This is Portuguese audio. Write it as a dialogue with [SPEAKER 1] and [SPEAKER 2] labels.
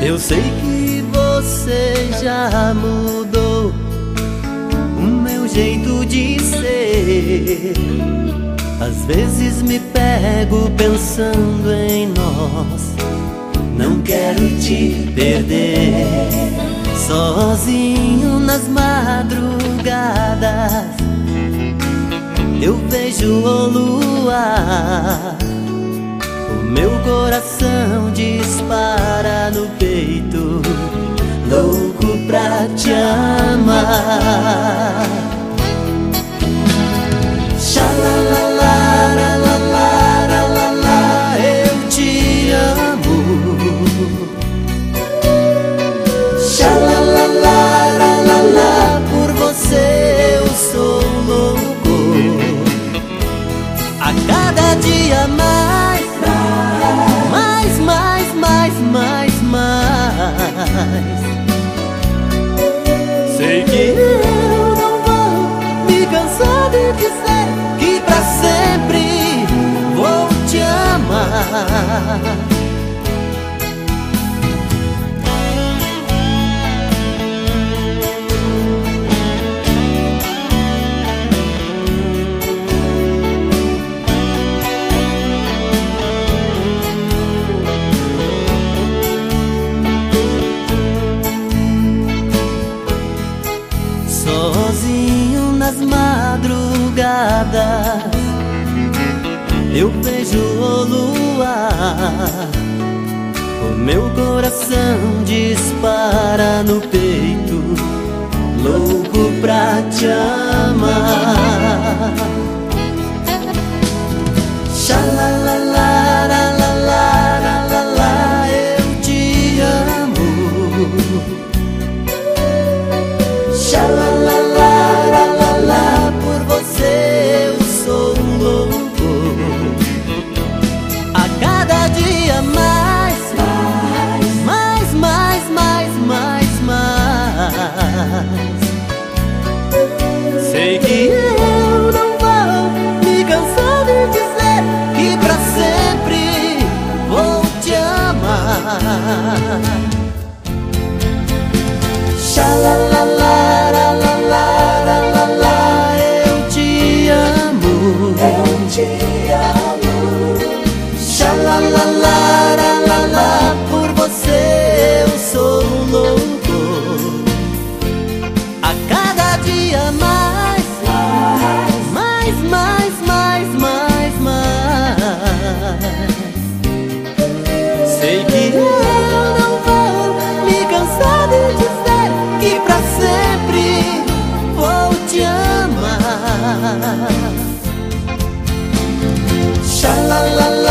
[SPEAKER 1] Eu sei que você já mudou o meu jeito de ser. Às vezes me pego pensando em nós. Não quero te perder. Sozinho nas madrugadas eu vejo o luar. O meu coração dispara no peito, louco pra te amar. Xalalalalalalala, eu te amo. Xalalalalalalala, por você eu sou louco. A cada dia mais, mais. Sei que eu não vou me cansar de dizer que pra sempre vou te amar. Sozinho nas madrugadas eu vejo o luar. O meu coração dispara no peito, louco pra te amar. Xalalalalalalala, eu te amo. Xalalalalalalala, por você eu sou louco. A cada dia mais, mais. Sei que eu não vou me cansar de dizer que pra sempre vou te amar. Xalalalalalalala, eu te amo. Eu te amo. Xalalalalalalala, por você eu sou louco. A cada dia mais, mais. Sei que eu não vou me cansar de dizer que pra sempre vou te amar. Xalalalala.